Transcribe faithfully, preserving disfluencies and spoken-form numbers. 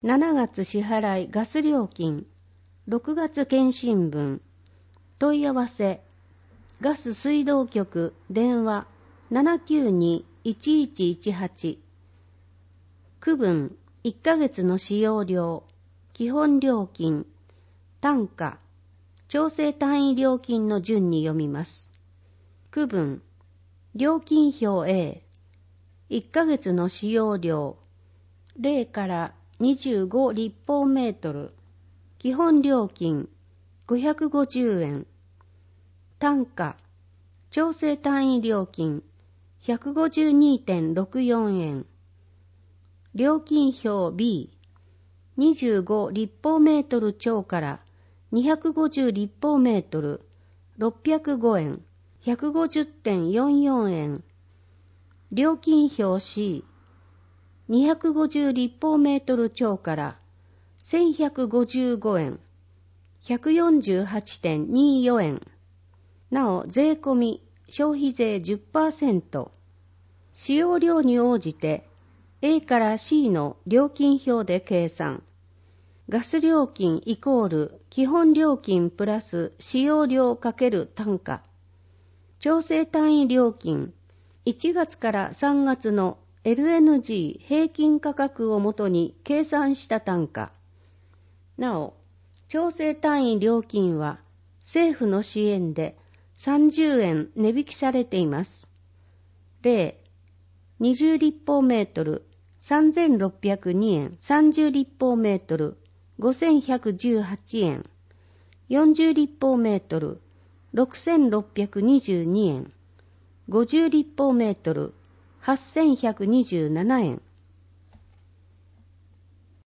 しちがつ支払いガス料金、ろくがつ検針分、問い合わせ、ガス水道局電話 ななきゅうに いちいちいちはち、区分いっかげつの使用料、基本料金、単価、調整単位料金の順に読みます。区分、料金表 A、いっかげつの使用量、ゼロからにじゅうご立方メートル、基本料金ごひゃくごじゅうえん、単価、調整単位料金 ひゃくごじゅうにてんろくよんえん、料金表 B、にじゅうご立方メートル超からにひゃくごじゅう立方メートルろっぴゃくごえん、ひゃくごじゅってんよんよんえん、料金表 C、にひゃくごじゅう立方メートル超からせんひゃくごじゅうごえん、ひゃくよんじゅうはちてんにじゅうよんえん、なお税込み消費税 じゅっパーセント、使用量に応じて A から C の料金表で計算。ガス料金イコール基本料金プラス使用量×単価。調整単位料金いちがつからさんがつの エルエヌジー 平均価格をもとに計算した単価。なお、調整単位料金は政府の支援でさんじゅうえん値引きされています。例、にじゅう立方メートルさんぜんろっぴゃくにえん、さんじゅう立方メートルごせんひゃくじゅうはちえん、よんじゅう立方メートルろくせんろっぴゃくにじゅうにえん、ごじゅう立方メートルはっせんひゃくにじゅうななえん、